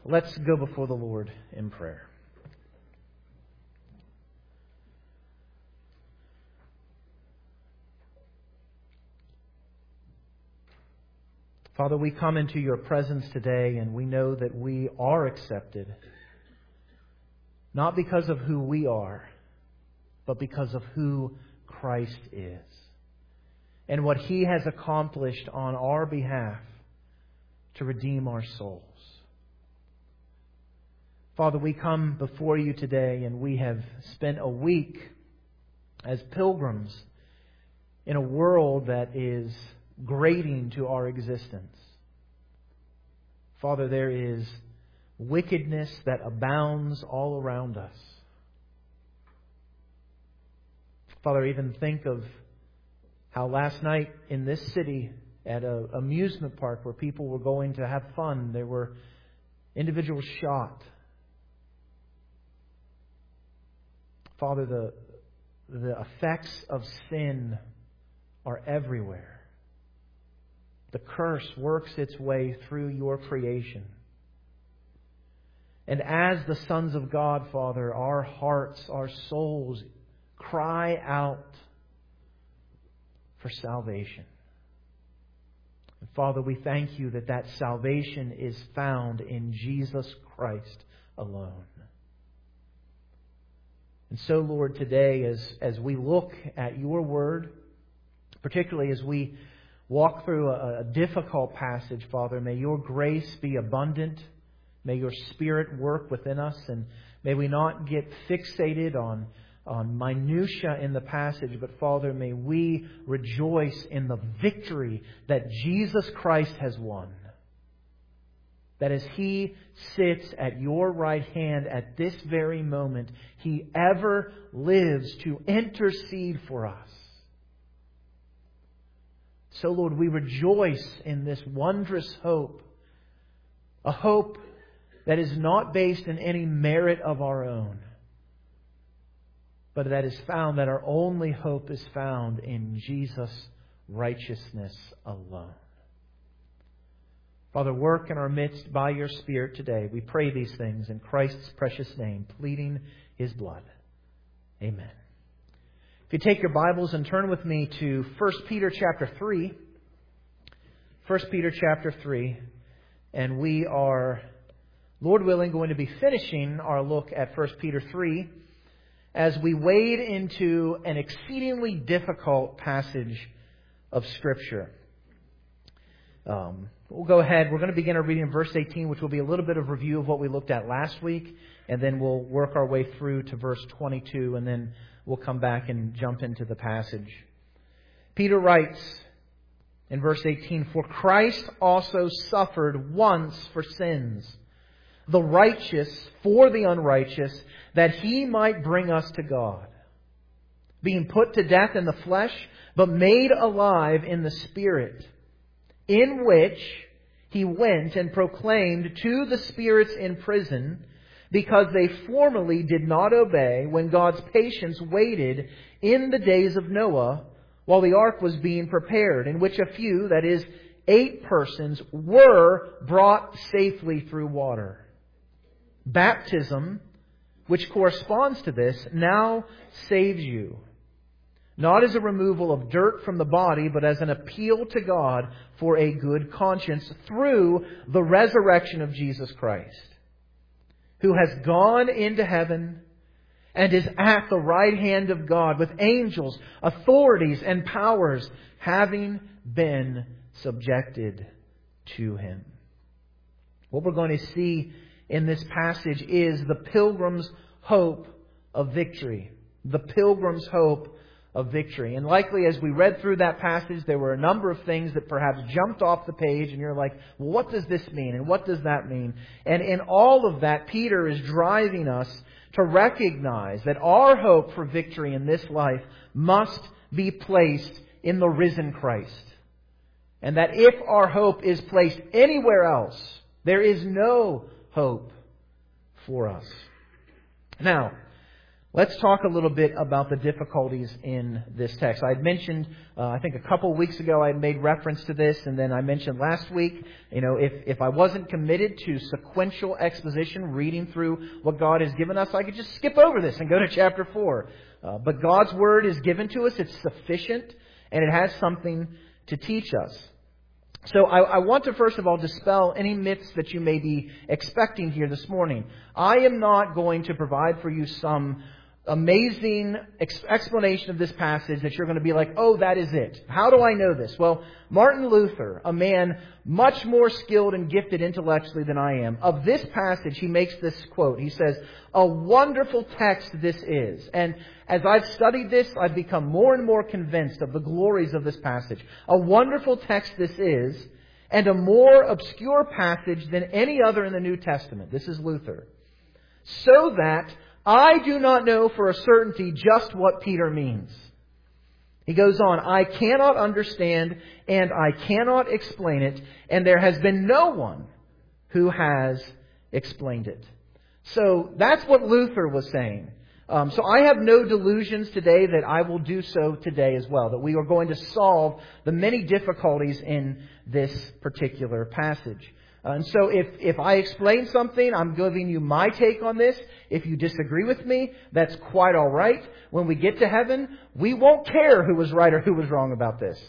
Let's go before the Lord in prayer. Father, we come into your presence today and we know that we are accepted, not because of who we are, but because of who Christ is and what He has accomplished on our behalf to redeem our souls. Father, we come before you today and we have spent a week as pilgrims in a world that is grating to our existence. Father, there is wickedness that abounds all around us. Father, even think of how last night in this city at an amusement park where people were going to have fun, there were individuals shot. Father, the effects of sin are everywhere. The curse works its way through your creation. And as the sons of God, Father, our hearts, our souls cry out for salvation. And Father, we thank you that that salvation is found in Jesus Christ alone. And so, Lord, today as we look at your word, particularly as we walk through a difficult passage, Father, may your grace be abundant. May your Spirit work within us. And may we not get fixated on minutia in the passage, but Father, may we rejoice in the victory that Jesus Christ has won. That as He sits at your right hand at this very moment, He ever lives to intercede for us. So, Lord, we rejoice in this wondrous hope. A hope that is not based in any merit of our own, but that is found, that our only hope is found in Jesus' righteousness alone. Father, work in our midst by your Spirit today. We pray these things in Christ's precious name, pleading His blood. Amen. If you take your Bibles and turn with me to 1 Peter chapter 3. 1 Peter chapter 3. And we are, Lord willing, going to be finishing our look at 1 Peter 3 as we wade into an exceedingly difficult passage of Scripture. We'll go ahead. We're going to begin our reading in verse 18, which will be a little bit of review of what we looked at last week. And then we'll work our way through to verse 22, and then we'll come back and jump into the passage. Peter writes in verse 18, "For Christ also suffered once for sins, the righteous for the unrighteous, that He might bring us to God, being put to death in the flesh, but made alive in the Spirit, in which He went and proclaimed to the spirits in prison, because they formerly did not obey when God's patience waited in the days of Noah, while the ark was being prepared, in which a few, that is, 8 persons, were brought safely through water. Baptism, which corresponds to this, now saves you, not as a removal of dirt from the body, but as an appeal to God for a good conscience through the resurrection of Jesus Christ, who has gone into heaven and is at the right hand of God with angels, authorities, and powers having been subjected to Him." What we're going to see in this passage is the pilgrim's hope of victory. The pilgrim's hope of victory. And likely as we read through that passage, there were a number of things that perhaps jumped off the page and you're like, well, what does this mean? And what does that mean? And in all of that, Peter is driving us to recognize that our hope for victory in this life must be placed in the risen Christ. And that if our hope is placed anywhere else, there is no hope for us. Now, Let's talk a little bit about the difficulties in this text. I had mentioned, I think a couple of weeks ago, I had made reference to this, and then I mentioned last week, if I wasn't committed to sequential exposition, reading through what God has given us, I could just skip over this and go to chapter 4. But God's Word is given to us. It's sufficient, and it has something to teach us. So I want to first of all dispel any myths that you may be expecting here this morning. I am not going to provide for you some amazing explanation of this passage that you're going to be like, oh, that is it. How do I know this? Well, Martin Luther, a man much more skilled and gifted intellectually than I am, of this passage he makes this quote. He says, "A wonderful text this is." And as I've studied this, I've become more and more convinced of the glories of this passage. A wonderful text this is, and a more obscure passage than any other in the New Testament. This is Luther. So that I do not know for a certainty just what Peter means. He goes on, "I cannot understand and I cannot explain it, and there has been no one who has explained it." So that's what Luther was saying. So I have no delusions today that I will do so today as well, that we are going to solve the many difficulties in this particular passage. And so if I explain something, I'm giving you my take on this. If you disagree with me, that's quite all right. When we get to heaven, we won't care who was right or who was wrong about this.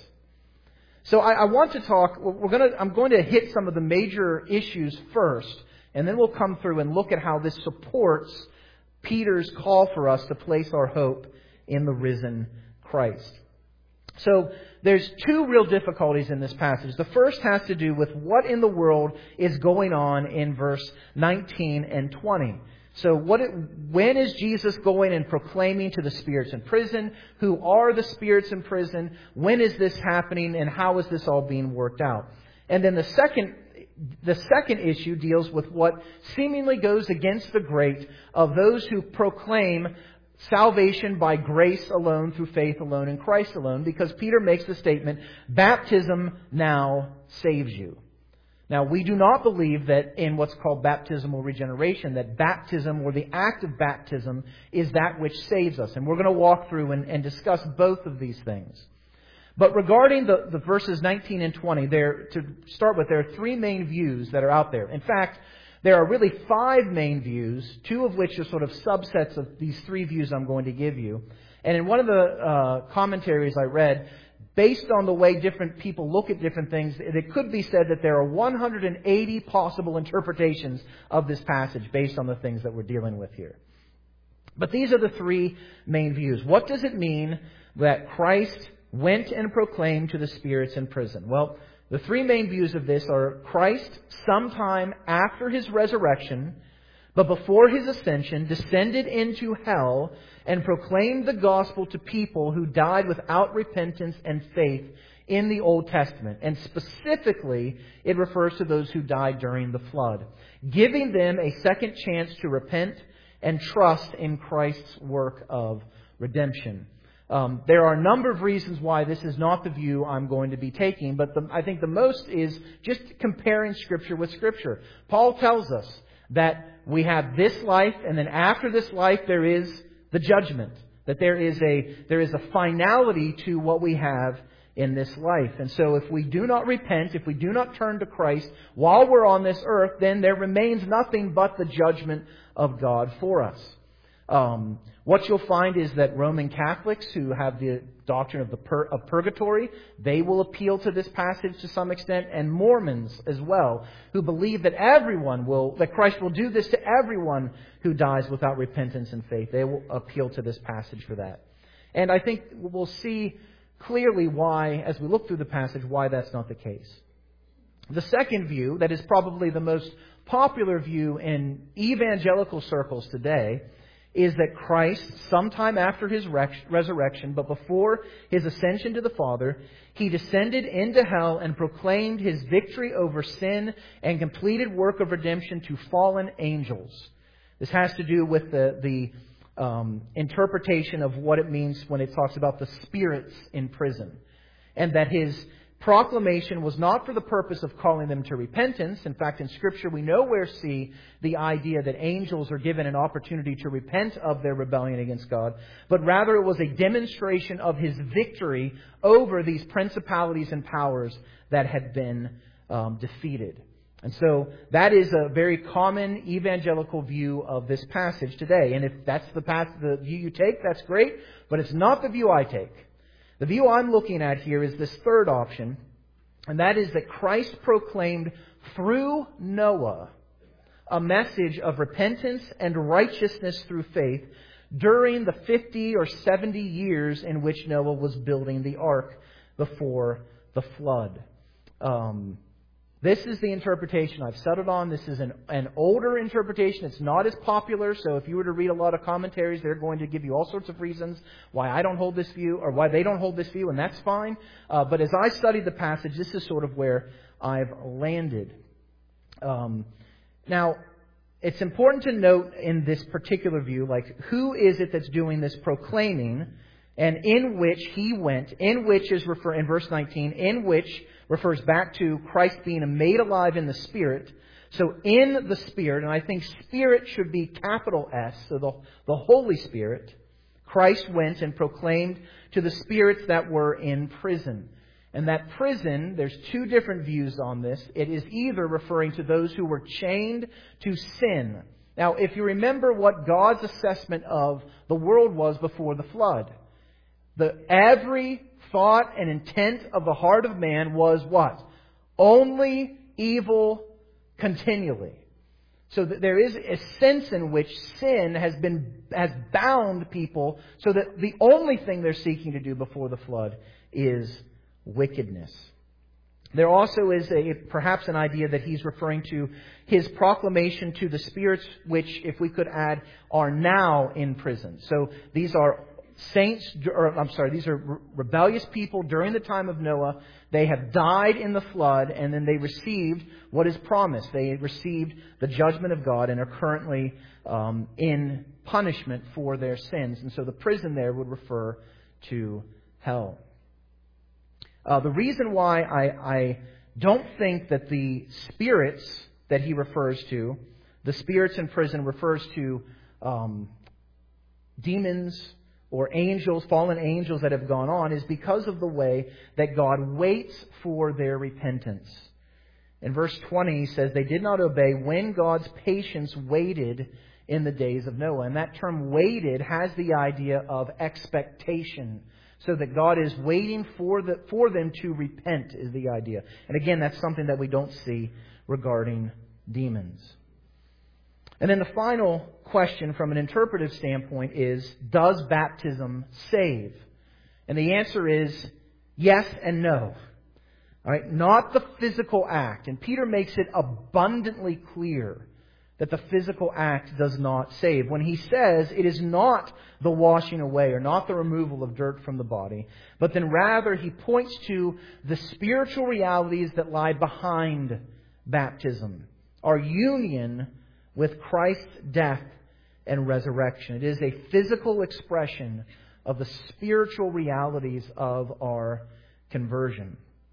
So I want to talk, I'm going to hit some of the major issues first, and then we'll come through and look at how this supports Peter's call for us to place our hope in the risen Christ. So there's two real difficulties in this passage. The first has to do with what in the world is going on in verse 19 and 20. So when is Jesus going and proclaiming to the spirits in prison? Who are the spirits in prison? When is this happening, and how is this all being worked out? And then the second issue deals with what seemingly goes against the grain of those who proclaim salvation by grace alone, through faith alone, in Christ alone, because Peter makes the statement, baptism now saves you. Now, we do not believe that in what's called baptismal regeneration, that baptism or the act of baptism is that which saves us. And we're going to walk through and discuss both of these things. But regarding the verses 19 and 20, to start with, there are three main views that are out there. In fact, there are really five main views, two of which are sort of subsets of these three views I'm going to give you. And in one of the commentaries I read, based on the way different people look at different things, it could be said that there are 180 possible interpretations of this passage based on the things that we're dealing with here. But these are the three main views. What does it mean that Christ went and proclaimed to the spirits in prison? Well, the three main views of this are Christ, sometime after His resurrection, but before His ascension, descended into hell and proclaimed the gospel to people who died without repentance and faith in the Old Testament. And specifically, it refers to those who died during the flood, giving them a second chance to repent and trust in Christ's work of redemption. There are a number of reasons why this is not the view I'm going to be taking, but I think the most is just comparing Scripture with Scripture. Paul tells us that we have this life, and then after this life there is the judgment. That there is a finality to what we have in this life. And so if we do not repent, if we do not turn to Christ while we're on this earth, then there remains nothing but the judgment of God for us. What you'll find is that Roman Catholics who have the doctrine of purgatory, they will appeal to this passage to some extent, and Mormons as well, who believe that that Christ will do this to everyone who dies without repentance and faith. They will appeal to this passage for that. And I think we'll see clearly why, as we look through the passage, why that's not the case. The second view, that is probably the most popular view in evangelical circles today, is that Christ, sometime after His resurrection, but before His ascension to the Father, He descended into hell and proclaimed His victory over sin and completed work of redemption to fallen angels. This has to do with the interpretation of what it means when it talks about the spirits in prison. And that His proclamation was not for the purpose of calling them to repentance. In fact, in Scripture, we nowhere see the idea that angels are given an opportunity to repent of their rebellion against God, but rather it was a demonstration of His victory over these principalities and powers that had been defeated. And so that is a very common evangelical view of this passage today. And if that's the view you take, that's great, but it's not the view I take. The view I'm looking at here is this third option, and that is that Christ proclaimed through Noah a message of repentance and righteousness through faith during the 50 or 70 years in which Noah was building the ark before the flood. This is the interpretation I've settled on. This is an older interpretation. It's not as popular. So if you were to read a lot of commentaries, they're going to give you all sorts of reasons why I don't hold this view or why they don't hold this view, and that's fine. But as I studied the passage, this is sort of where I've landed. Now, it's important to note in this particular view, like, who is it that's doing this proclaiming, and in which he went, in which is in verse 19, in which refers back to Christ being made alive in the Spirit. So in the Spirit, and I think Spirit should be capital S, so the Holy Spirit, Christ went and proclaimed to the spirits that were in prison. And that prison, there's two different views on this. It is either referring to those who were chained to sin. Now, if you remember what God's assessment of the world was before the flood, every thought and intent of the heart of man was what? Only evil continually. So that there is a sense in which sin has bound people so that the only thing they're seeking to do before the flood is wickedness. There also is perhaps an idea that he's referring to his proclamation to the spirits which, if we could add, are now in prison. So these are these are rebellious people during the time of Noah. They have died in the flood, and then they received what is promised. They received the judgment of God and are currently in punishment for their sins. And so the prison there would refer to hell. The reason why I don't think that the spirits that he refers to, the spirits in prison, refers to demons or angels, fallen angels that have gone on, is because of the way that God waits for their repentance. In verse 20, he says, they did not obey when God's patience waited in the days of Noah. And that term waited has the idea of expectation. So that God is waiting for them to repent is the idea. And again, that's something that we don't see regarding demons. And then the final question from an interpretive standpoint is, does baptism save? And the answer is yes and no. All right, not the physical act. And Peter makes it abundantly clear that the physical act does not save. When he says it is not the washing away or not the removal of dirt from the body, but then rather he points to the spiritual realities that lie behind baptism. Our union with Christ's death and resurrection. It is a physical expression of the spiritual realities of our conversion.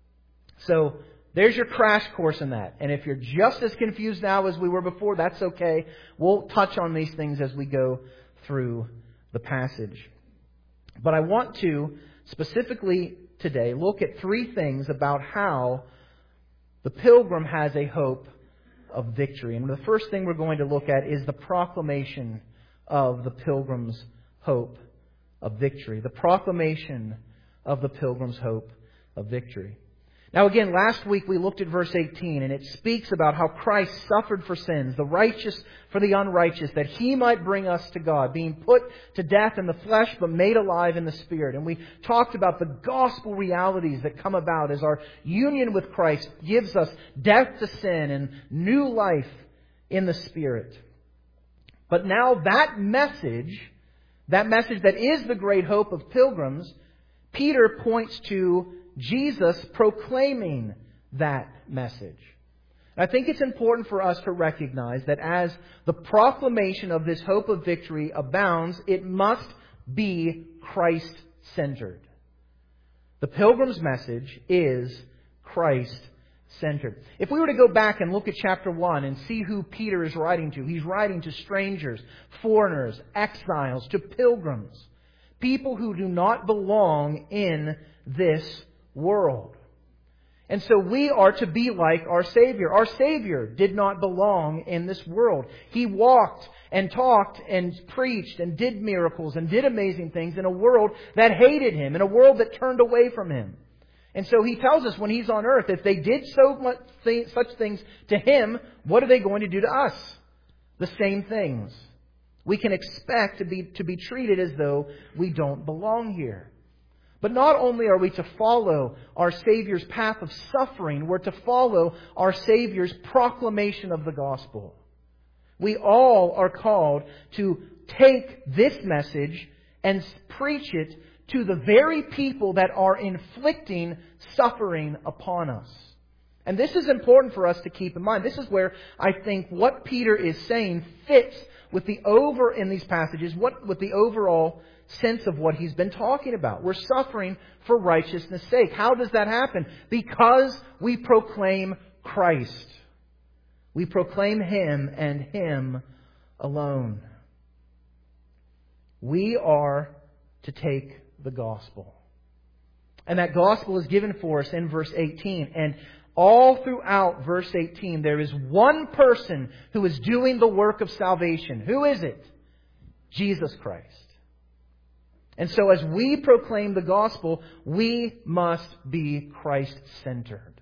So, there's your crash course in that. And if you're just as confused now as we were before, that's okay. We'll touch on these things as we go through the passage. But I want to, specifically today, look at three things about how the pilgrim has a hope of victory. And the first thing we're going to look at is the proclamation of the pilgrim's hope of victory. The proclamation of the pilgrim's hope of victory. Now again, last week we looked at verse 18, and it speaks about how Christ suffered for sins, the righteous for the unrighteous, that He might bring us to God, being put to death in the flesh but made alive in the Spirit. And we talked about the gospel realities that come about as our union with Christ gives us death to sin and new life in the Spirit. But now that message that is the great hope of pilgrims, Peter points to Jesus proclaiming that message. I think it's important for us to recognize that as the proclamation of this hope of victory abounds, it must be Christ-centered. The pilgrim's message is Christ-centered. If we were to go back and look at chapter 1 and see who Peter is writing to, he's writing to strangers, foreigners, exiles, to pilgrims, people who do not belong in this world. And so we are to be like our Savior. Our Savior did not belong in this world. He walked and talked and preached and did miracles and did amazing things in a world that hated Him, in a world that turned away from Him. And so He tells us when He's on earth, if they did such things to Him, what are they going to do to us? The same things. We can expect to be treated as though we don't belong here. But not only are we to follow our Savior's path of suffering, we're to follow our Savior's proclamation of the gospel. We all are called to take this message and preach it to the very people that are inflicting suffering upon us. And this is important for us to keep in mind. This is where I think what Peter is saying fits with in these passages, with the overall sense of what he's been talking about. We're suffering for righteousness' sake. How does that happen? Because we proclaim Christ. We proclaim Him and Him alone. We are to take the gospel. And that gospel is given for us in verse 18. And all throughout verse 18, there is one person who is doing the work of salvation. Who is it? Jesus Christ. And so as we proclaim the gospel, we must be Christ-centered.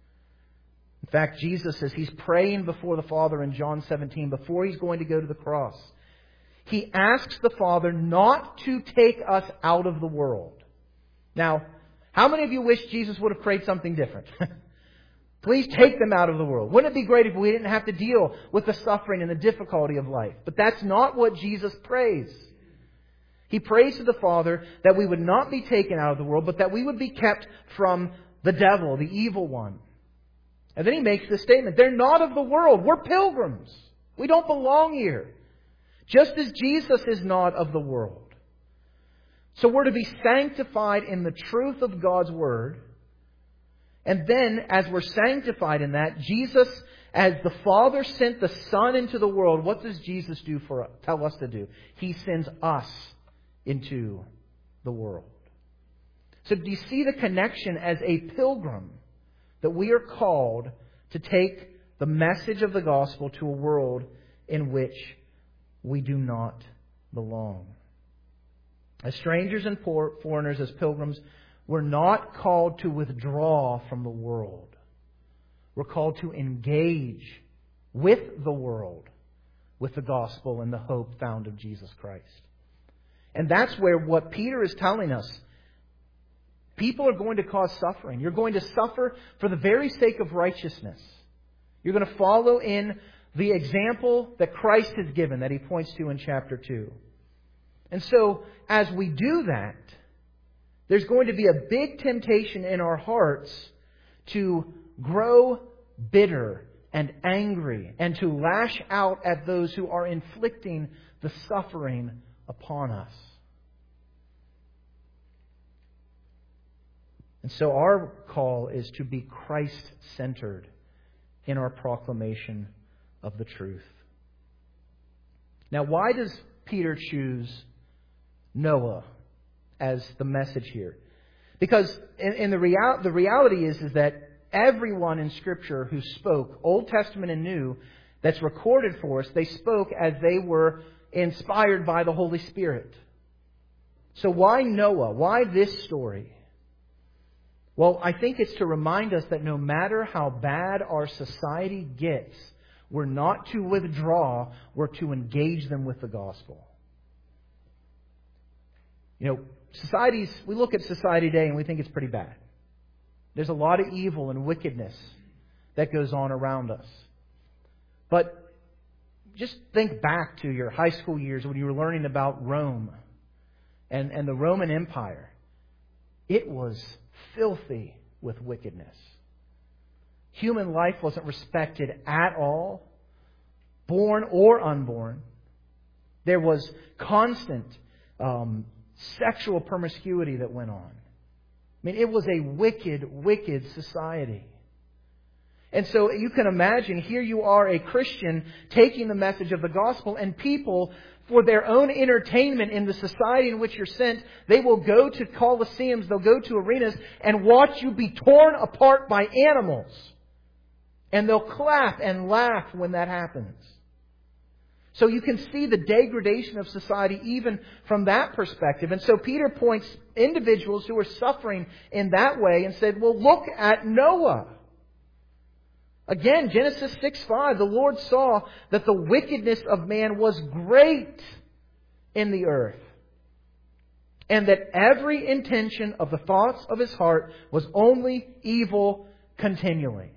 In fact, Jesus, as He's praying before the Father in John 17, before He's going to go to the cross, He asks the Father not to take us out of the world. Now, how many of you wish Jesus would have prayed something different? Please take them out of the world. Wouldn't it be great if we didn't have to deal with the suffering and the difficulty of life? But that's not what Jesus prays. He prays to the Father that we would not be taken out of the world, but that we would be kept from the devil, the evil one. And then He makes this statement, they're not of the world. We're pilgrims. We don't belong here. Just as Jesus is not of the world. So we're to be sanctified in the truth of God's Word. And then, as we're sanctified in that, Jesus, as the Father sent the Son into the world, what does Jesus tell us to do? He sends us into the world. So do you see the connection as a pilgrim that we are called to take the message of the gospel to a world in which we do not belong? As strangers and foreigners, as pilgrims, we're not called to withdraw from the world. We're called to engage with the world, with the gospel and the hope found of Jesus Christ. And that's where what Peter is telling us, people are going to cause suffering. You're going to suffer for the very sake of righteousness. You're going to follow in the example that Christ has given, that He points to in chapter 2. And so, as we do that, there's going to be a big temptation in our hearts to grow bitter and angry and to lash out at those who are inflicting the suffering upon us. And so our call is to be Christ-centered in our proclamation of the truth. Now, why does Peter choose Noah as the message here? Because in the reality is that everyone in Scripture who spoke, Old Testament and New, that's recorded for us, they spoke as they were inspired by the Holy Spirit. So why Noah? Why this story? Well, I think it's to remind us that no matter how bad our society gets, we're not to withdraw, we're to engage them with the gospel. You know, we look at society today and we think it's pretty bad. There's a lot of evil and wickedness that goes on around us. But just think back to your high school years when you were learning about Rome and the Roman Empire. It was filthy with wickedness. Human life wasn't respected at all, born or unborn. There was constant sexual promiscuity that went on. mean, it was a wicked, wicked society. And so you can imagine, here you are, a Christian, taking the message of the gospel, and people, for their own entertainment in the society in which you're sent, they will go to coliseums, they'll go to arenas, and watch you be torn apart by animals. And they'll clap and laugh when that happens. So you can see the degradation of society even from that perspective. And so Peter points individuals who are suffering in that way and said, well, look at Noah. Again, Genesis 6:5, the Lord saw that the wickedness of man was great in the earth, and that every intention of the thoughts of his heart was only evil continually.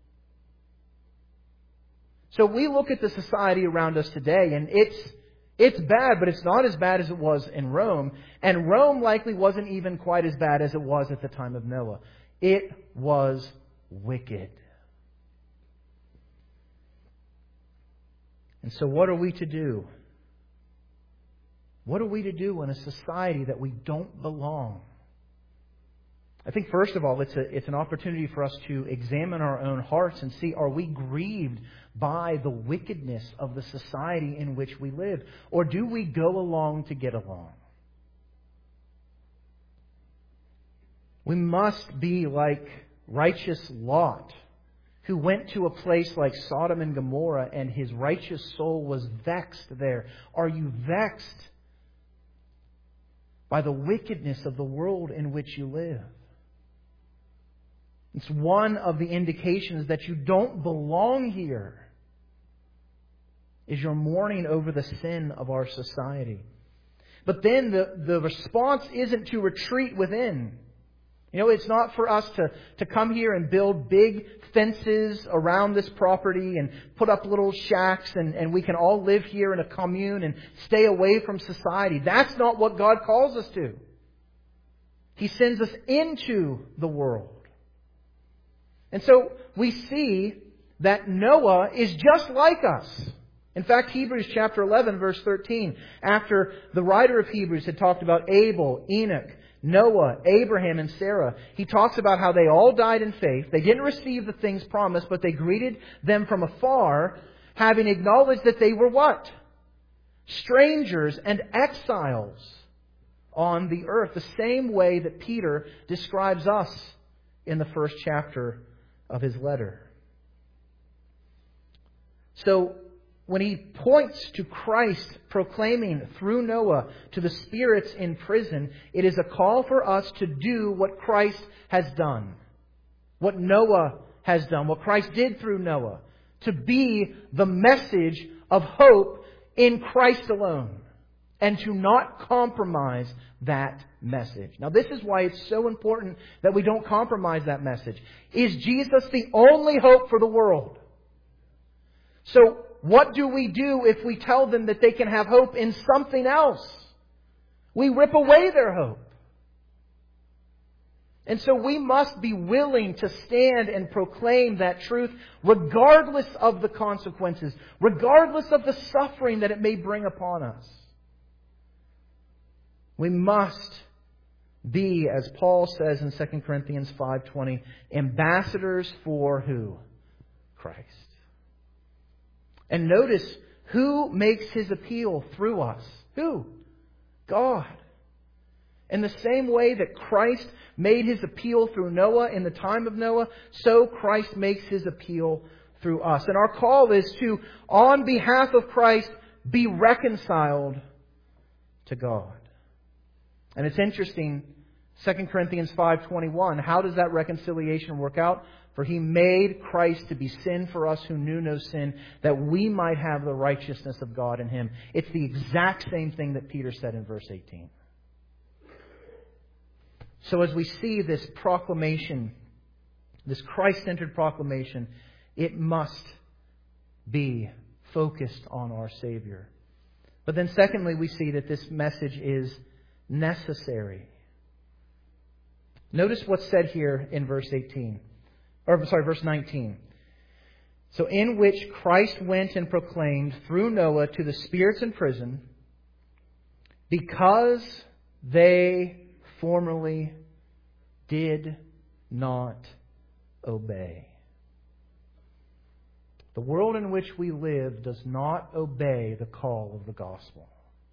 So we look at the society around us today, and it's bad, but it's not as bad as it was in Rome. And Rome likely wasn't even quite as bad as it was at the time of Noah. It was wicked. And so what are we to do? What are we to do in a society that we don't belong? I think first of all, it's an opportunity for us to examine our own hearts and see, are we grieved by the wickedness of the society in which we live? Or do we go along to get along? We must be like righteous Lot, who went to a place like Sodom and Gomorrah, and his righteous soul was vexed there. Are you vexed by the wickedness of the world in which you live? It's one of the indications that you don't belong here, is your mourning over the sin of our society. But then the response isn't to retreat within. You know, it's not for us to come here and build big fences around this property and put up little shacks and we can all live here in a commune and stay away from society. That's not what God calls us to. He sends us into the world. And so we see that Noah is just like us. In fact, Hebrews chapter 11, verse 13, after the writer of Hebrews had talked about Abel, Enoch, Noah, Abraham, and Sarah, he talks about how they all died in faith. They didn't receive the things promised, but they greeted them from afar, having acknowledged that they were what? Strangers and exiles on the earth. The same way that Peter describes us in the first chapter of his letter. So, when he points to Christ proclaiming through Noah to the spirits in prison, it is a call for us to do what Christ has done. What Noah has done. What Christ did through Noah. To be the message of hope in Christ alone. And to not compromise that message. Now this is why it's so important that we don't compromise that message. Is Jesus the only hope for the world? So, what do we do if we tell them that they can have hope in something else? We rip away their hope. And so we must be willing to stand and proclaim that truth regardless of the consequences, regardless of the suffering that it may bring upon us. We must be, as Paul says in 2 Corinthians 5:20, ambassadors for who? Christ. And notice who makes His appeal through us. Who? God. In the same way that Christ made His appeal through Noah in the time of Noah, so Christ makes His appeal through us. And our call is to, on behalf of Christ, be reconciled to God. And it's interesting, 2 Corinthians 5:21, how does that reconciliation work out? For He made Christ to be sin for us who knew no sin, that we might have the righteousness of God in Him. It's the exact same thing that Peter said in verse 18. So as we see this proclamation, this Christ-centered proclamation, it must be focused on our Savior. But then secondly, we see that this message is necessary. Notice what's said here in verse 19. So in which Christ went and proclaimed through Noah to the spirits in prison, because they formerly did not obey. The world in which we live does not obey the call of the gospel.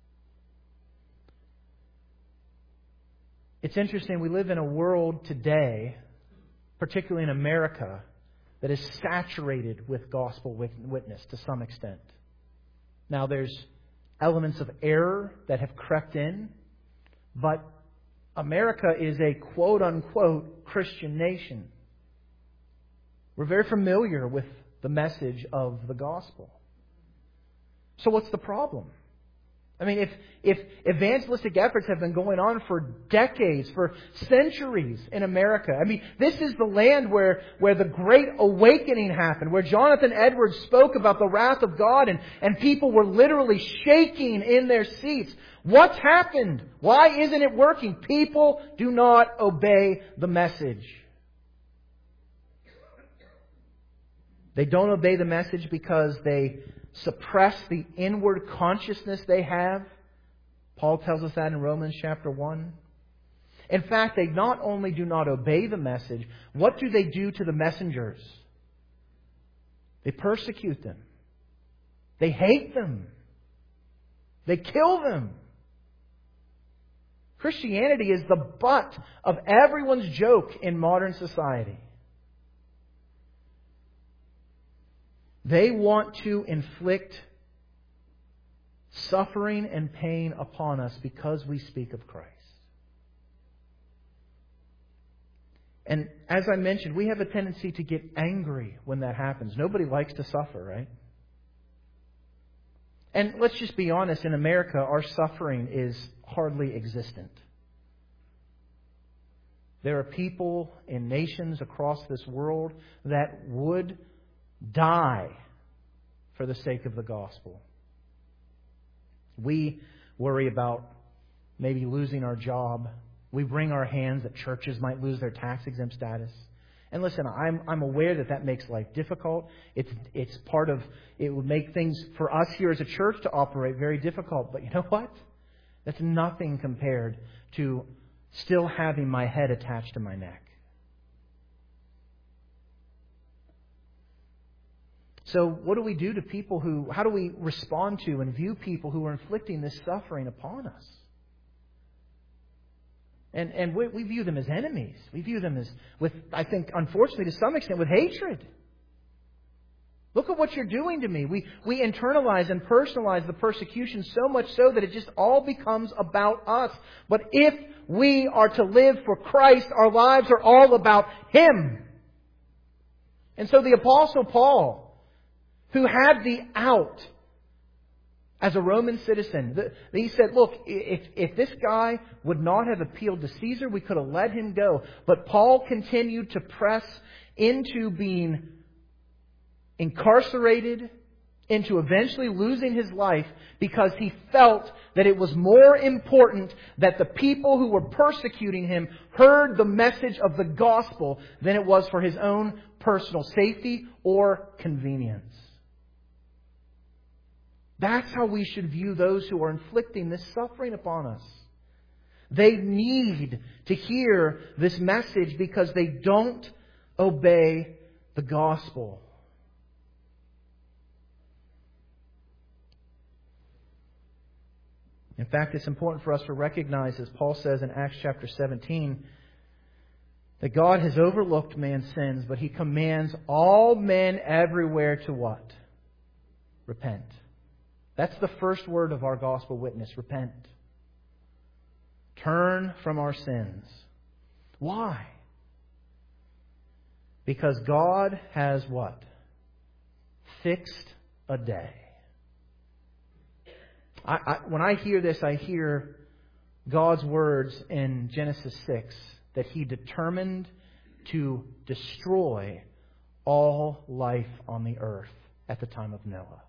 It's interesting, we live in a world today, particularly in America, that is saturated with gospel witness to some extent. Now, there's elements of error that have crept in, but America is a quote-unquote Christian nation. We're very familiar with the message of the gospel. So what's the problem? I mean, if evangelistic efforts have been going on for decades, for centuries in America, I mean, this is the land where the Great Awakening happened, where Jonathan Edwards spoke about the wrath of God and people were literally shaking in their seats. What's happened? Why isn't it working? People do not obey the message. They don't obey the message because they suppress the inward consciousness they have. Paul tells us that in Romans chapter 1. In fact, they not only do not obey the message, what do they do to the messengers? They persecute them. They hate them. They kill them. Christianity is the butt of everyone's joke in modern society. They want to inflict suffering and pain upon us because we speak of Christ. And as I mentioned, we have a tendency to get angry when that happens. Nobody likes to suffer, right? And let's just be honest, in America, our suffering is hardly existent. There are people in nations across this world that would die for the sake of the gospel. We worry about maybe losing our job. We wring our hands that churches might lose their tax-exempt status. And listen, I'm aware that makes life difficult. It's part of, it would make things for us here as a church to operate very difficult. But you know what? That's nothing compared to still having my head attached to my neck. So what do we do to people how do we respond to and view people who are inflicting this suffering upon us? And we view them as enemies. We view them as, I think, unfortunately, to some extent, with hatred. Look at what you're doing to me. We internalize and personalize the persecution so much so that it just all becomes about us. But if we are to live for Christ, our lives are all about Him. And so the Apostle Paul, who had the out as a Roman citizen, he said, look, if this guy would not have appealed to Caesar, we could have let him go. But Paul continued to press into being incarcerated, into eventually losing his life, because he felt that it was more important that the people who were persecuting him heard the message of the gospel than it was for his own personal safety or convenience. That's how we should view those who are inflicting this suffering upon us. They need to hear this message because they don't obey the gospel. In fact, it's important for us to recognize, as Paul says in Acts chapter 17, that God has overlooked man's sins, but He commands all men everywhere to what? Repent. That's the first word of our gospel witness. Repent. Turn from our sins. Why? Because God has what? Fixed a day. When I hear this, I hear God's words in Genesis 6 that He determined to destroy all life on the earth at the time of Noah.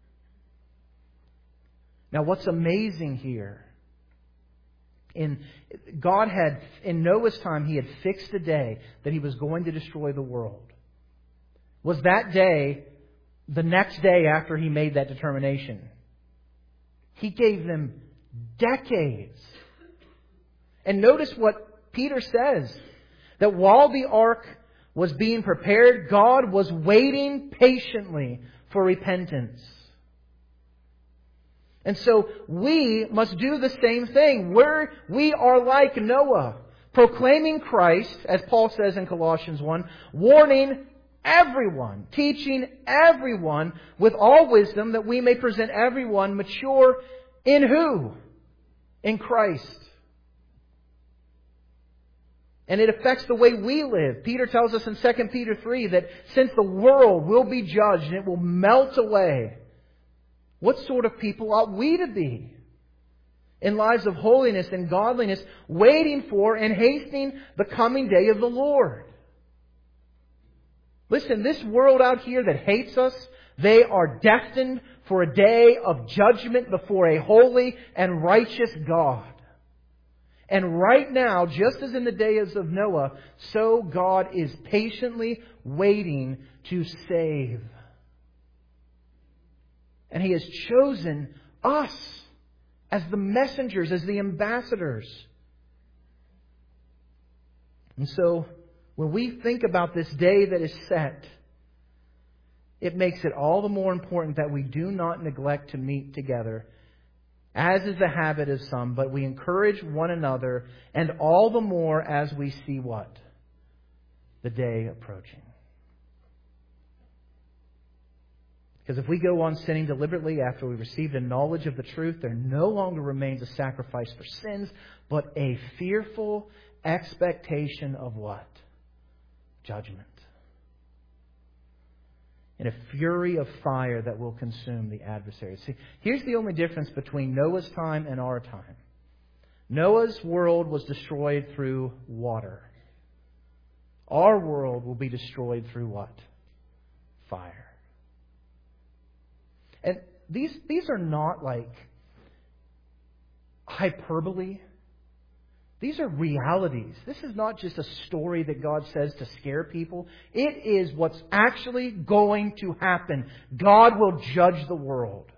Now, what's amazing here, God had, in Noah's time, He had fixed a day that He was going to destroy the world. Was that day the next day after He made that determination? He gave them decades. And notice what Peter says. That while the ark was being prepared, God was waiting patiently for repentance. And so we must do the same thing. We are like Noah, proclaiming Christ, as Paul says in Colossians 1, warning everyone, teaching everyone with all wisdom, that we may present everyone mature in who? In Christ. And it affects the way we live. Peter tells us in 2 Peter 3 that since the world will be judged and it will melt away, what sort of people ought we to be? In lives of holiness and godliness, waiting for and hastening the coming day of the Lord. Listen, this world out here that hates us, they are destined for a day of judgment before a holy and righteous God. And right now, just as in the days of Noah, so God is patiently waiting to save. And He has chosen us as the messengers, as the ambassadors. And so, when we think about this day that is set, it makes it all the more important that we do not neglect to meet together, as is the habit of some, but we encourage one another, and all the more as we see what? The day approaching. Because if we go on sinning deliberately after we received a knowledge of the truth, there no longer remains a sacrifice for sins, but a fearful expectation of what? Judgment. And a fury of fire that will consume the adversary. See, here's the only difference between Noah's time and our time. Noah's world was destroyed through water. Our world will be destroyed through what? Fire. And these are not like hyperbole. These are realities. This is not just a story that God says to scare people. It is what's actually going to happen. God will judge the world.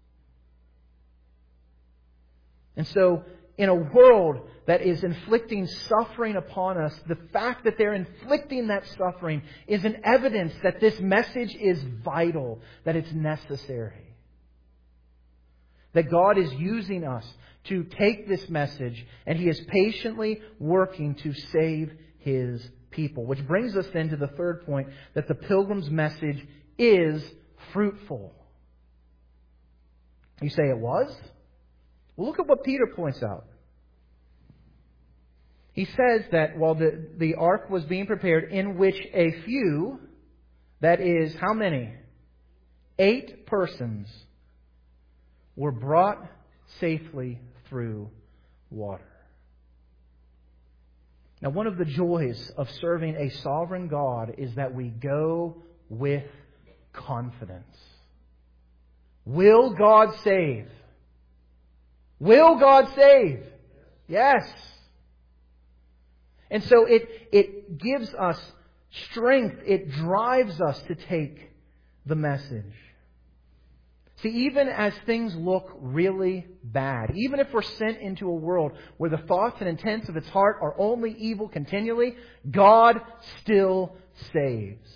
And so, in a world that is inflicting suffering upon us, the fact that they're inflicting that suffering is an evidence that this message is vital, that it's necessary. That God is using us to take this message, and He is patiently working to save His people. Which brings us then to the third point, that the pilgrim's message is fruitful. You say it was? Well, look at what Peter points out. He says that while the ark was being prepared, in which a few, that is, how many? 8 persons were brought safely through water. Now, one of the joys of serving a sovereign God is that we go with confidence. Will God save? Will God save? Yes. And so it gives us strength. It drives us to take the message. See, even as things look really bad, even if we're sent into a world where the thoughts and intents of its heart are only evil continually, God still saves.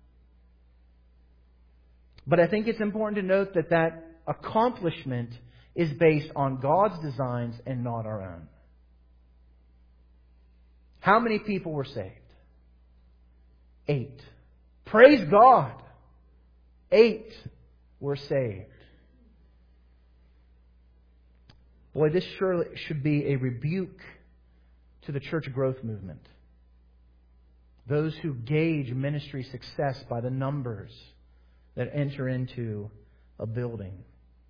But I think it's important to note that accomplishment is based on God's designs and not our own. How many people were saved? 8. Praise God! 8 were saved. Boy, this surely should be a rebuke to the church growth movement. Those who gauge ministry success by the numbers that enter into a building.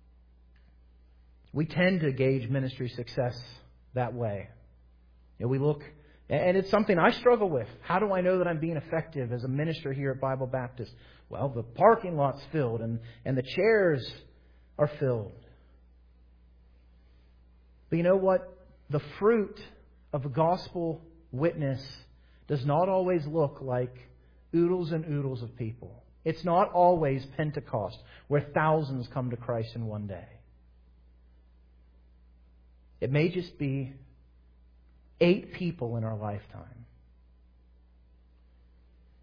We tend to gauge ministry success that way. We look, and it's something I struggle with. How do I know that I'm being effective as a minister here at Bible Baptist? Well, the parking lot's filled and the chairs are filled. But you know what? The fruit of a gospel witness does not always look like oodles and oodles of people. It's not always Pentecost, where thousands come to Christ in one day. It may just be 8 people in our lifetime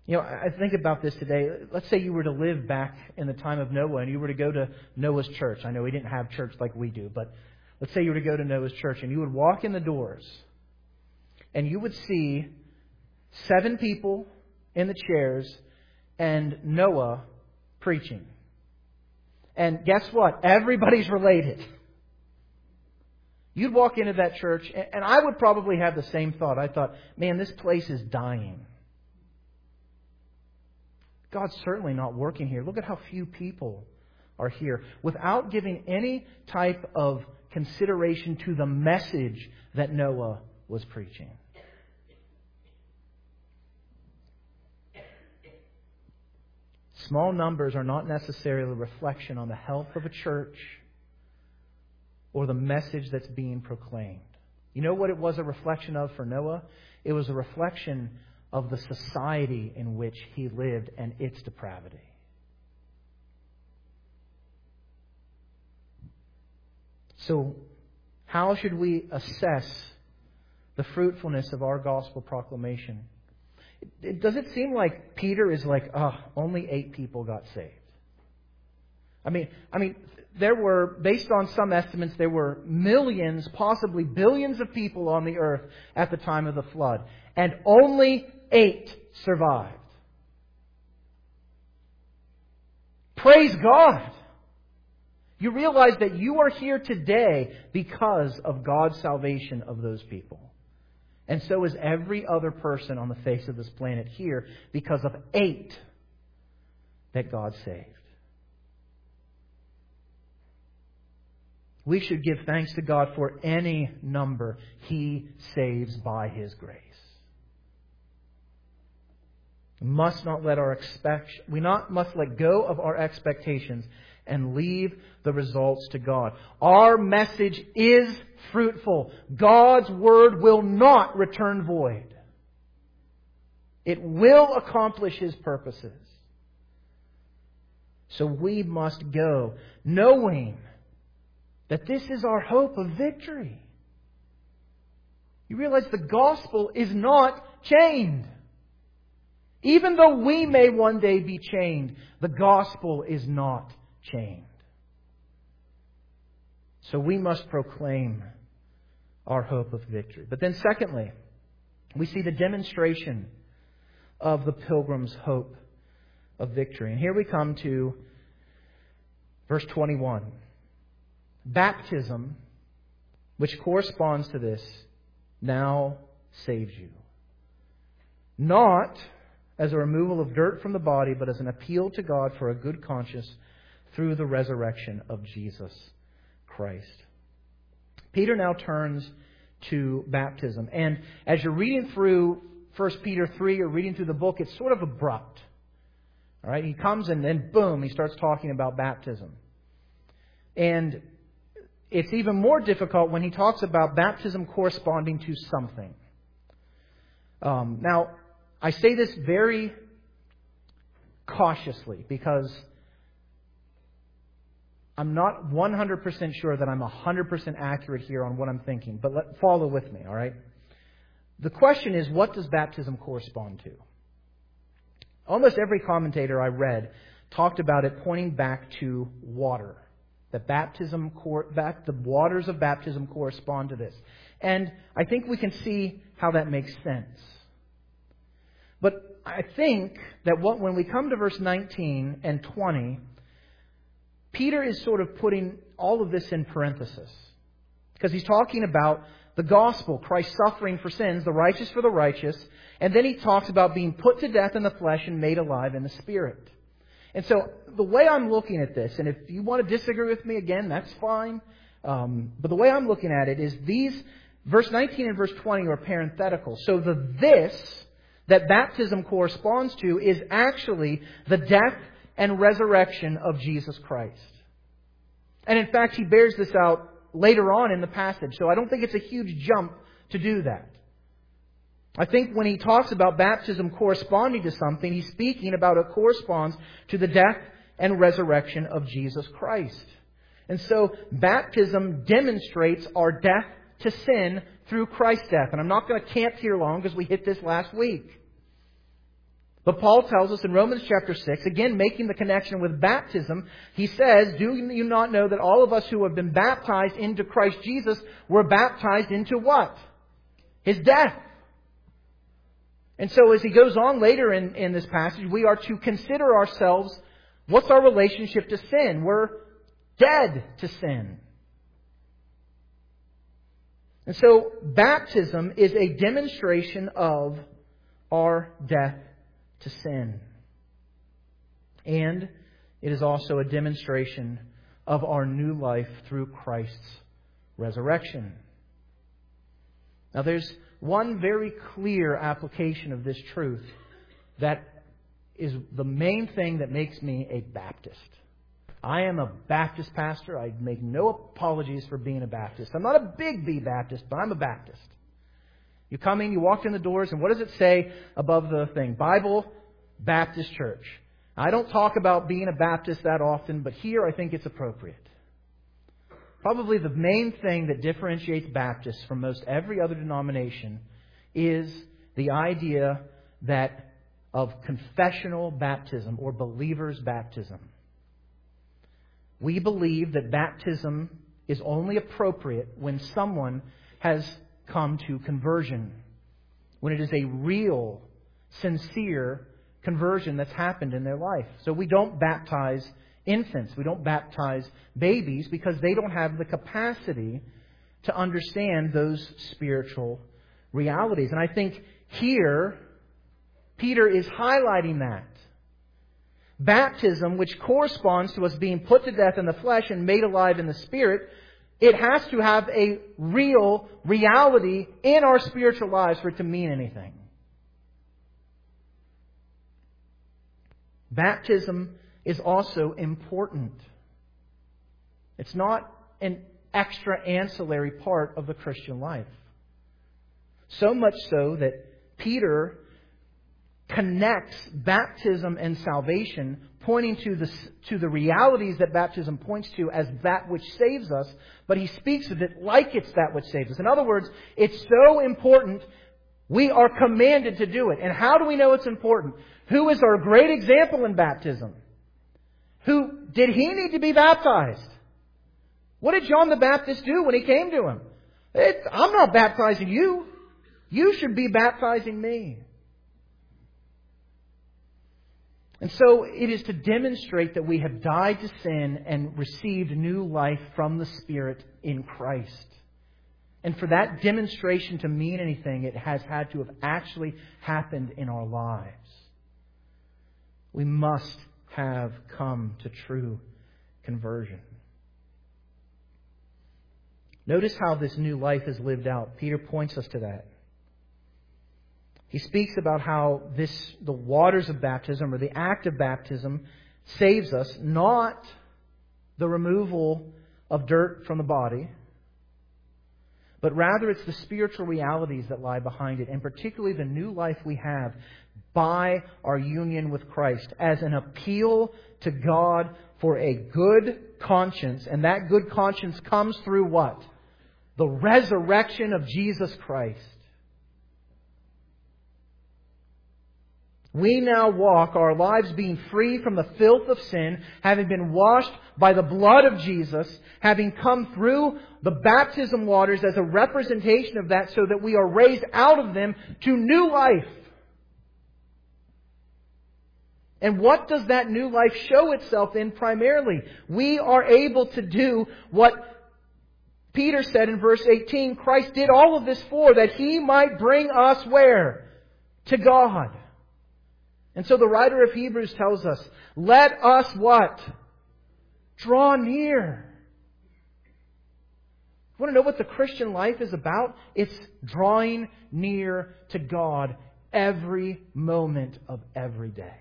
You know, I think about this today. Let's say you were to live back in the time of Noah and you were to go to Noah's church. I know he didn't have church like we do, but let's say you were to go to Noah's church and you would walk in the doors and you would see 7 people in the chairs and Noah preaching. And guess what? Everybody's related. You'd walk into that church and I would probably have the same thought. I thought, man, this place is dying. God's certainly not working here. Look at how few people are here. Without giving any type of consideration to the message that Noah was preaching. Small numbers are not necessarily a reflection on the health of a church or the message that's being proclaimed. You know what it was a reflection of for Noah? It was a reflection of the society in which he lived and its depravity. So, how should we assess the fruitfulness of our gospel proclamation? Does it seem like Peter is like, only 8 people got saved? I mean, there were, based on some estimates, there were millions, possibly billions of people on the earth at the time of the flood. And only 8 survived. Praise God! You realize that you are here today because of God's salvation of those people. And so is every other person on the face of this planet here because of 8 that God saved. We should give thanks to God for any number He saves by His grace. We must not let must let go of our expectations and leave the results to God. Our message is fruitful. God's Word will not return void. It will accomplish His purposes. So we must go knowing that this is our hope of victory. You realize the gospel is not chained. Even though we may one day be chained, the gospel is not chained. So we must proclaim our hope of victory. But then secondly, we see the demonstration of the pilgrim's hope of victory. And here we come to verse 21. Baptism, which corresponds to this, now saves you. Not as a removal of dirt from the body, but as an appeal to God for a good conscience through the resurrection of Jesus Christ. Peter now turns to baptism. And as you're reading through 1 Peter 3 or reading through the book, it's sort of abrupt. All right, he comes and then boom, he starts talking about baptism. And it's even more difficult when he talks about baptism corresponding to something. Now, I say this very cautiously because I'm not 100% sure that I'm 100% accurate here on what I'm thinking. But follow with me, all right? The question is, what does baptism correspond to? Almost every commentator I read talked about it pointing back to water. That the waters of baptism correspond to this. And I think we can see how that makes sense. But I think that when we come to verse 19 and 20, Peter is sort of putting all of this in parenthesis. Because he's talking about the gospel, Christ suffering for sins, the righteous for the righteous. And then he talks about being put to death in the flesh and made alive in the spirit. And so the way I'm looking at this, and if you want to disagree with me again, that's fine. But the way I'm looking at it is verse 19 and verse 20 are parenthetical. So this that baptism corresponds to is actually the death and resurrection of Jesus Christ. And in fact, he bears this out later on in the passage. So I don't think it's a huge jump to do that. I think when he talks about baptism corresponding to something, he's speaking about it corresponds to the death and resurrection of Jesus Christ. And so baptism demonstrates our death to sin through Christ's death. And I'm not going to camp here long because we hit this last week. But Paul tells us in Romans chapter 6, again making the connection with baptism, he says, do you not know that all of us who have been baptized into Christ Jesus were baptized into what? His death. And so as he goes on later in this passage, we are to consider ourselves, what's our relationship to sin? We're dead to sin. And so baptism is a demonstration of our death to sin. And it is also a demonstration of our new life through Christ's resurrection. Now there's one very clear application of this truth that is the main thing that makes me a Baptist. I am a Baptist pastor. I make no apologies for being a Baptist. I'm not a big B Baptist, but I'm a Baptist. You come in, you walk in the doors, and what does it say above the thing? Bible, Baptist Church. I don't talk about being a Baptist that often, but here I think it's appropriate. Probably the main thing that differentiates Baptists from most every other denomination is the idea of confessional baptism or believer's baptism. We believe that baptism is only appropriate when someone has come to conversion, when it is a real, sincere conversion that's happened in their life. So we don't baptize infants, we don't baptize babies because they don't have the capacity to understand those spiritual realities. And I think here, Peter is highlighting that. Baptism, which corresponds to us being put to death in the flesh and made alive in the Spirit, it has to have a real reality in our spiritual lives for it to mean anything. Baptism is also important. It's not an extra ancillary part of the Christian life. So much so that Peter connects baptism and salvation, pointing to the realities that baptism points to as that which saves us, but he speaks of it like it's that which saves us. In other words, it's so important, we are commanded to do it. And how do we know it's important? Who is our great example in baptism? Did he need to be baptized? What did John the Baptist do when he came to him? I'm not baptizing you. You should be baptizing me. And so it is to demonstrate that we have died to sin and received new life from the Spirit in Christ. And for that demonstration to mean anything, it has had to have actually happened in our lives. We must have come to true conversion. Notice how this new life is lived out. Peter points us to that. He speaks about how the waters of baptism, or the act of baptism, saves us, not the removal of dirt from the body, but rather it's the spiritual realities that lie behind it, and particularly the new life we have by our union with Christ as an appeal to God for a good conscience. And that good conscience comes through what? The resurrection of Jesus Christ. We now walk our lives being free from the filth of sin, having been washed by the blood of Jesus, having come through the baptism waters as a representation of that, so that we are raised out of them to new life. And what does that new life show itself in primarily? We are able to do what Peter said in verse 18, Christ did all of this for, that He might bring us where? To God. And so the writer of Hebrews tells us, let us what? Draw near. You want to know what the Christian life is about? It's drawing near to God every moment of every day.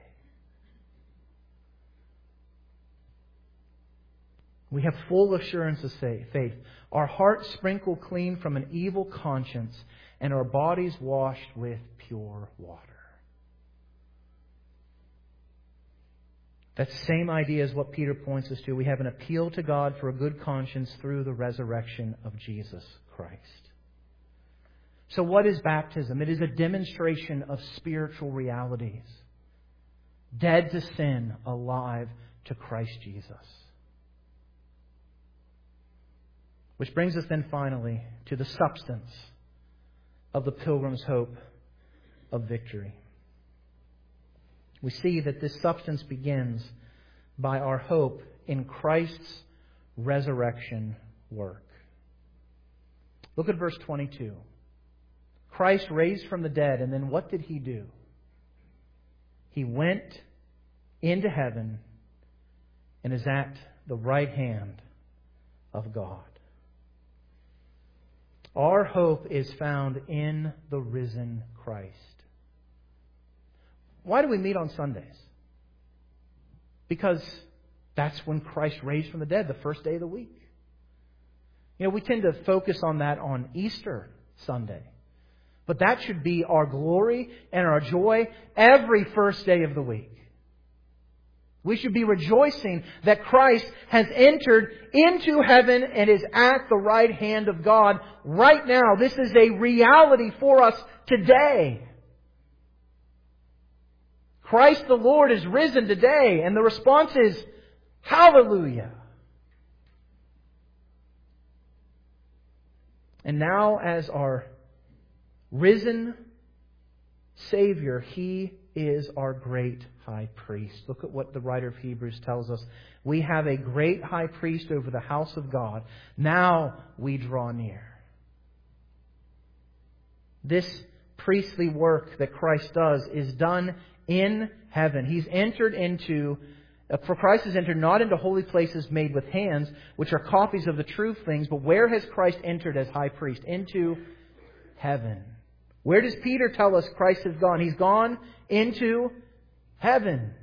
We have full assurance of faith. Our hearts sprinkled clean from an evil conscience, and our bodies washed with pure water. That same idea is what Peter points us to. We have an appeal to God for a good conscience through the resurrection of Jesus Christ. So what is baptism? It is a demonstration of spiritual realities. Dead to sin, alive to Christ Jesus. Which brings us then finally to the substance of the pilgrim's hope of victory. We see that this substance begins by our hope in Christ's resurrection work. Look at verse 22. Christ raised from the dead, and then what did He do? He went into heaven and is at the right hand of God. Our hope is found in the risen Christ. Why do we meet on Sundays? Because that's when Christ raised from the dead, the first day of the week. We tend to focus on that on Easter Sunday. But that should be our glory and our joy every first day of the week. We should be rejoicing that Christ has entered into heaven and is at the right hand of God right now. This is a reality for us today. Christ the Lord is risen today, and the response is, hallelujah. And now as our risen Savior, He is our great high priest. Look at what the writer of Hebrews tells us. We have a great high priest over the house of God. Now we draw near. This priestly work that Christ does is done in heaven. He's entered into, for Christ has entered not into holy places made with hands, which are copies of the true things, but where has Christ entered as high priest? Into heaven. Where does Peter tell us Christ has gone? He's gone into heaven.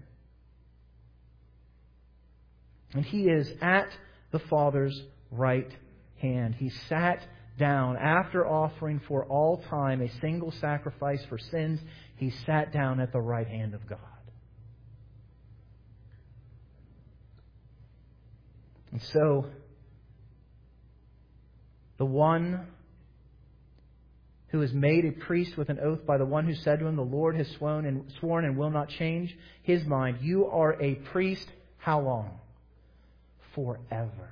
And He is at the Father's right hand. He sat down after offering for all time a single sacrifice for sins. He sat down at the right hand of God. And so, the one who is made a priest with an oath by the one who said to him, the Lord has sworn and will not change His mind. You are a priest how long? Forever.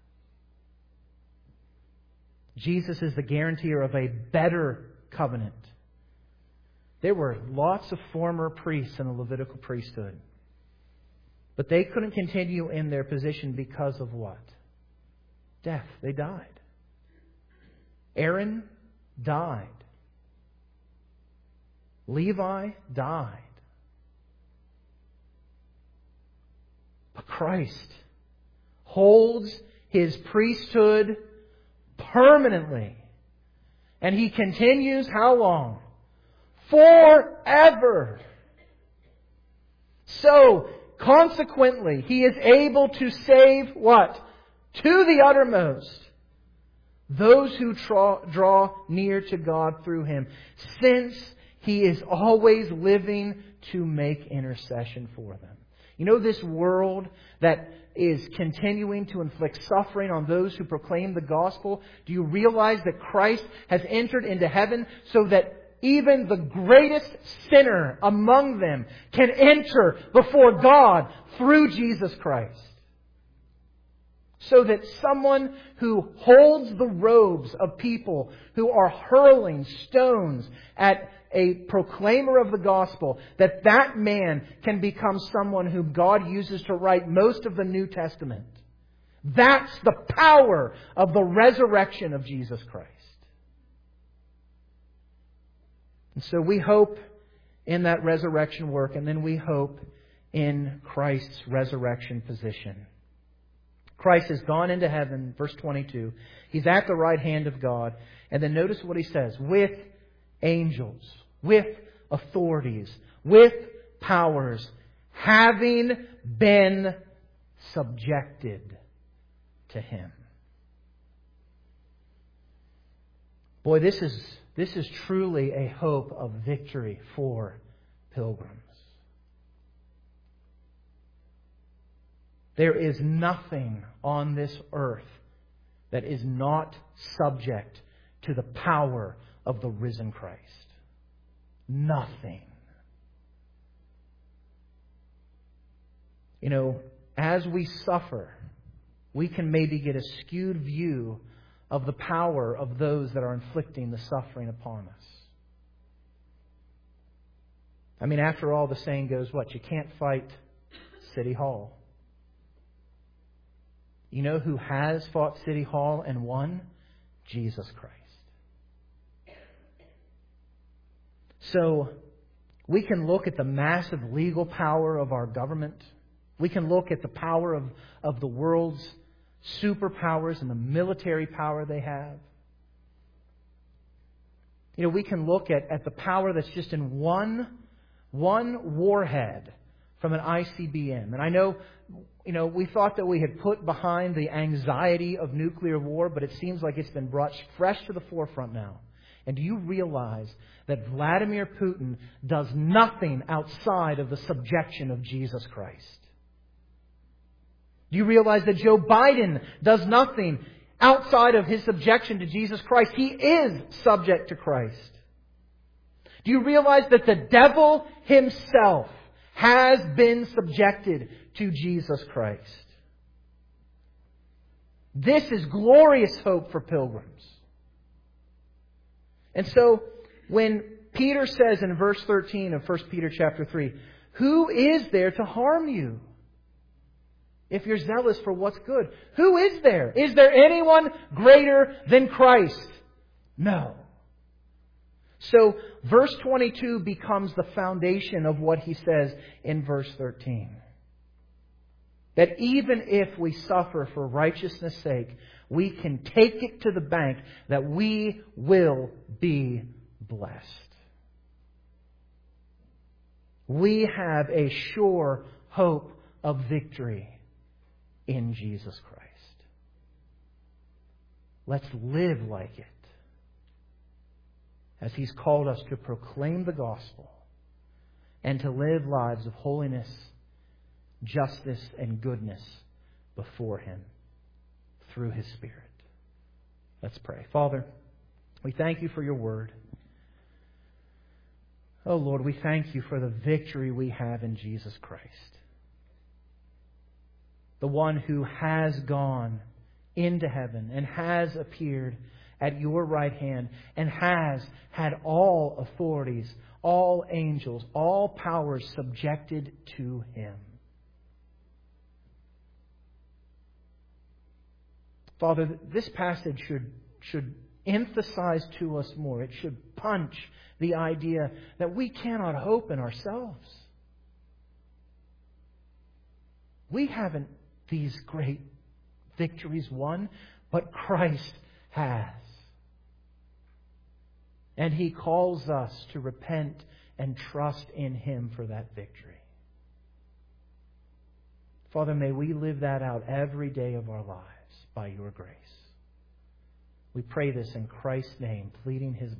Jesus is the guarantor of a better covenant. There were lots of former priests in the Levitical priesthood. But they couldn't continue in their position because of what? Death. They died. Aaron died. Levi died. But Christ holds His priesthood permanently. And He continues how long? Forever. So, consequently, He is able to save what? To the uttermost. Those who draw near to God through Him, since He is always living to make intercession for them. This world that is continuing to inflict suffering on those who proclaim the gospel, do you realize that Christ has entered into heaven so that even the greatest sinner among them can enter before God through Jesus Christ? So that someone who holds the robes of people who are hurling stones at a proclaimer of the gospel, that man can become someone whom God uses to write most of the New Testament. That's the power of the resurrection of Jesus Christ. And so we hope in that resurrection work, and then we hope in Christ's resurrection position. Christ has gone into heaven, verse 22. He's at the right hand of God. And then notice what He says. With angels, with authorities, with powers, having been subjected to Him. Boy, this is truly a hope of victory for pilgrims. There is nothing on this earth that is not subject to the power of the risen Christ. Nothing. As we suffer, we can maybe get a skewed view of the power of those that are inflicting the suffering upon us. After all, the saying goes, what? You can't fight City Hall. You know who has fought City Hall and won? Jesus Christ. So, we can look at the massive legal power of our government. We can look at the power of the world's superpowers and the military power they have. We can look at the power that's just in one warhead from an ICBM. And I know, we thought that we had put behind the anxiety of nuclear war, but it seems like it's been brought fresh to the forefront now. And do you realize that Vladimir Putin does nothing outside of the subjection of Jesus Christ? Do you realize that Joe Biden does nothing outside of his subjection to Jesus Christ? He is subject to Christ. Do you realize that the devil himself has been subjected to Jesus Christ? This is glorious hope for pilgrims. And so, when Peter says in verse 13 of 1 Peter chapter 3, who is there to harm you if you're zealous for what's good? Who is there? Is there anyone greater than Christ? No. So, verse 22 becomes the foundation of what he says in verse 13. That even if we suffer for righteousness' sake, we can take it to the bank that we will be blessed. We have a sure hope of victory in Jesus Christ. Let's live like it, as He's called us to proclaim the gospel and to live lives of holiness, justice, and goodness before Him through His Spirit. Let's pray. Father, we thank You for Your Word. Oh Lord, we thank You for the victory we have in Jesus Christ. The one who has gone into heaven and has appeared at Your right hand and has had all authorities, all angels, all powers subjected to Him. Father, this passage should emphasize to us more. It should punch the idea that we cannot hope in ourselves. We haven't these great victories won, but Christ has. And He calls us to repent and trust in Him for that victory. Father, may we live that out every day of our lives by Your grace. We pray this in Christ's name, pleading His